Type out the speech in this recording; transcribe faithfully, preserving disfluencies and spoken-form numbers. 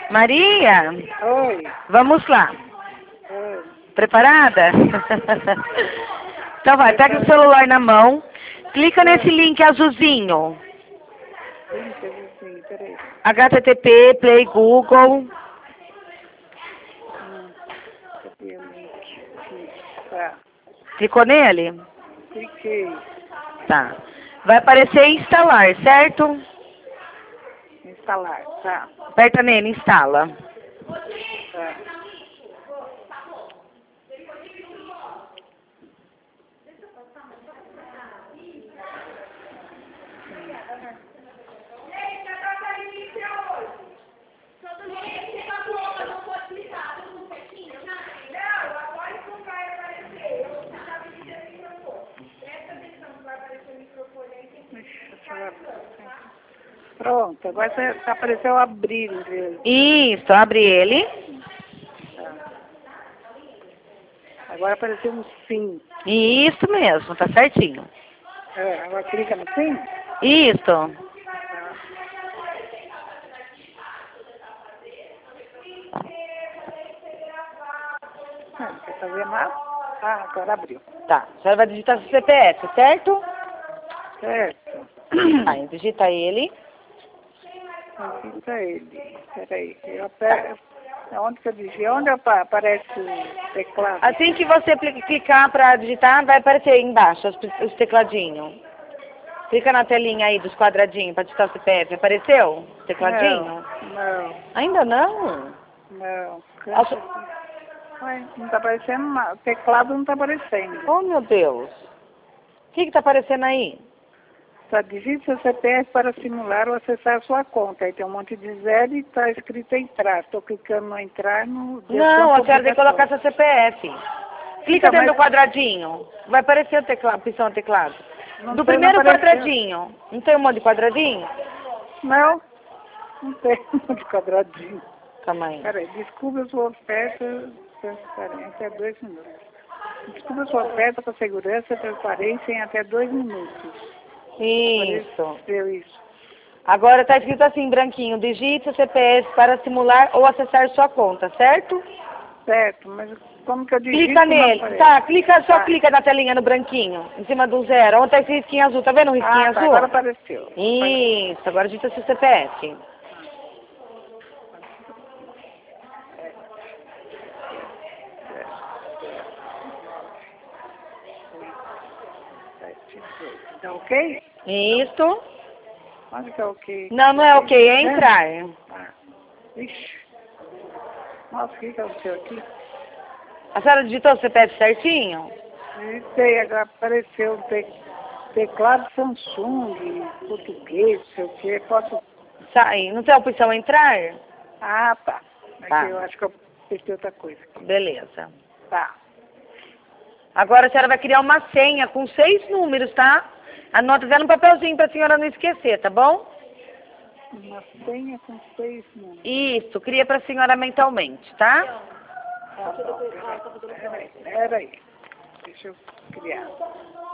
Maria, Oi. vamos lá. Oi. Preparada? Então vai, pega o celular na mão, clica nesse link azulzinho. Link azulzinho, peraí. H T T P, Play Google. Hum, cadê o link? Aqui. Tá. Clicou nele? Cliquei. Tá. Vai aparecer instalar, certo? Instalar. Tá. Aperta nele, instala. Tá. Pronto, agora tá, apareceu abrir. Isso, abre ele. Tá. Agora apareceu um sim. Isso mesmo, tá certinho. É, agora clica no sim? Isso. Tá. Ah, não quer fazer nada? Ah, agora abriu. Tá, a senhora vai digitar seu C P F, certo? Certo. Aí, digita ele. Digita ele. Peraí. Eu aperto. Onde que eu digito? Onde apa- aparece o teclado? Assim que você pli- clicar para digitar, vai aparecer aí embaixo os, os tecladinhos. Clica na telinha aí dos quadradinhos para digitar o C P F. Apareceu? Tecladinho? Não, não, Ainda não? não. A su- Ué, não tá aparecendo nada. O teclado não tá aparecendo. Oh, meu Deus. O que que tá aparecendo aí? Só digite seu C P F para simular ou acessar a sua conta. Aí tem um monte de zero e está escrito entrar. Estou clicando no entrar no... Não, a senhora tem que colocar seu C P F. Clica Então, dentro mas- do quadradinho. Vai aparecer o teclado, a opção teclado. Não Do tem, não primeiro apareceu. quadradinho. Não tem um monte de quadradinho? Não, não tem de quadradinho. Calma aí. Peraí, descubra sua oferta transparente até dois minutos. Descubra sua oferta com segurança e transparência em até dois minutos. Isso. Apareceu isso. Agora tá escrito assim, branquinho. Digite seu C P F para simular ou acessar sua conta, certo? Certo, mas como que eu digito? Clica não nele. aparece? Tá, clica, só Tá. clica na telinha no branquinho, em cima do zero. Onde tá esse risquinho azul? Tá vendo o risquinho Ah, tá, azul? agora apareceu. Isso, agora digita seu C P F. Tá ok? Isso. Onde que é ok? Não, não é ok, é entrar. Ah, ixi. Nossa, o que que é o seu aqui? A senhora digitou o C P F certinho? Digitei, agora apareceu o te, teclado Samsung, português, não sei o que. Posso... Sai. Não tem a opção entrar? Ah, tá. É Tá. que eu acho que eu apertei outra coisa aqui. Beleza. Tá. Agora a senhora vai criar uma senha com seis números, tá? Anota até no papelzinho pra senhora não esquecer, tá bom? Uma senha com seis números. Isso, cria pra senhora mentalmente, tá? Tá bom. Peraí, peraí. Deixa eu criar.